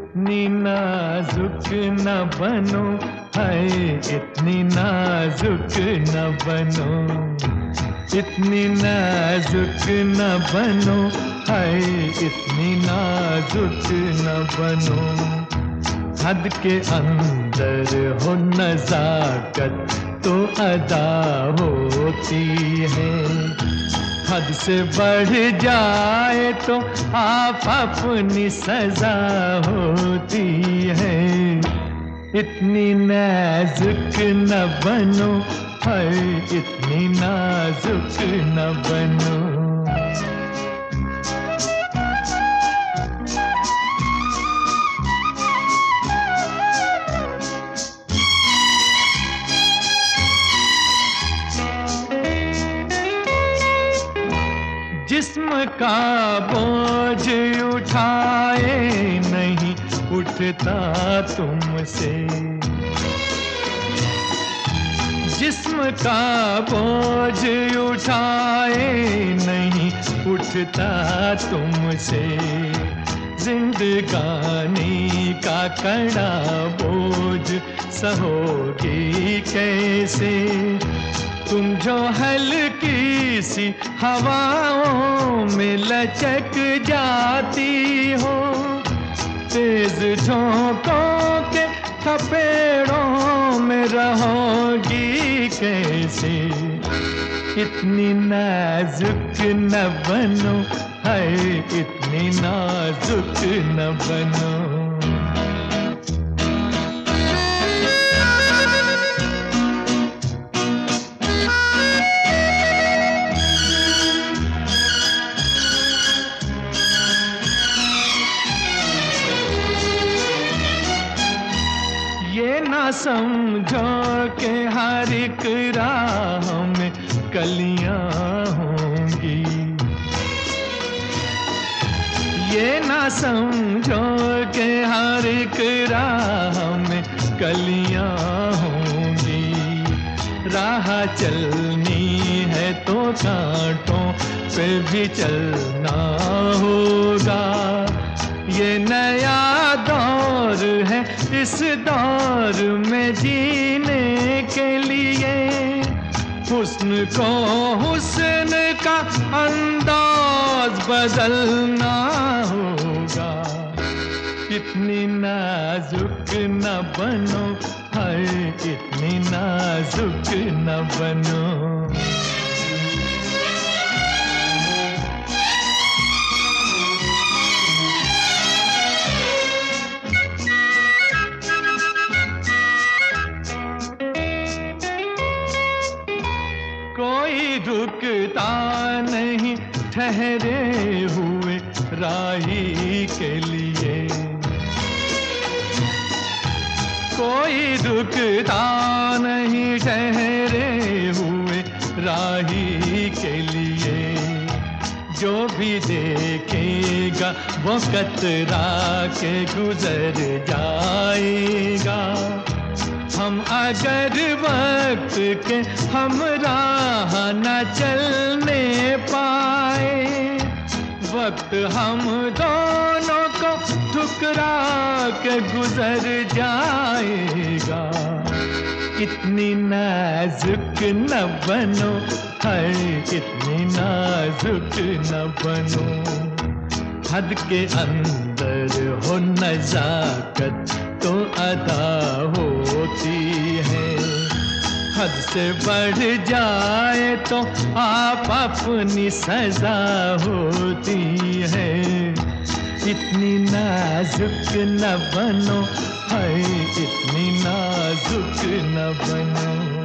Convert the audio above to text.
इतनी नाजुक न बनो, हाय इतनी नाजुक न बनो, इतनी नाजुक न बनो, हाय इतनी नाजुक न बनो। हद के अंदर हो नज़ाकत तो अदा होती है, हद से बढ़ जाए तो आप अपनी सजा होती है। इतनी नाजुक न बनो, हाय इतनी नाजुक न बनो। जिस्म का बोझ उठाए नहीं उठता तुमसे, जिस्म का बोझ उठाए नहीं उठता तुमसे। जिंदगानी का कड़ा बोझ सहोगी कैसे, तुम जो हल्की सी हवाओं में लचक जाती हो, तेज झोंकों के थपेड़ों में रहोगी कैसे। इतनी नाजुक न बनो, हाय इतनी नाजुक न बनो। ये ना समझो कि हर एक राह में कलियां होंगी, ये ना समझो कि हर एक राह में कलियां होंगी। राह चलनी है तो कांटों पे भी चलना होगा। ये नया दौर है, इस दौर में जीने के लिए हुस्न को हुस्न का अंदाज बदलना होगा। इतनी नाजुक न बनो, हाय इतनी नाजुक न बनो। कोई रुकता नहीं ठहरे हुए राही के लिए, कोई रुकता नहीं ठहरे हुए राही के लिए। जो भी देखेगा वो कतरा के गुजर जाएगा। हम अगर वक्त के हमराह न चलने पाए, वक्त हम दोनों को ठुकरा के गुजर जाएगा। इतनी नाजुक न बनो, हाय इतनी नाजुक न बनो। हद के अंदर हो नज़ाकत तो अदा होती है, हद से बढ़ जाए तो आप अपनी सजा होती है। इतनी नाजुक न बनो, हाय इतनी नाजुक न बनो।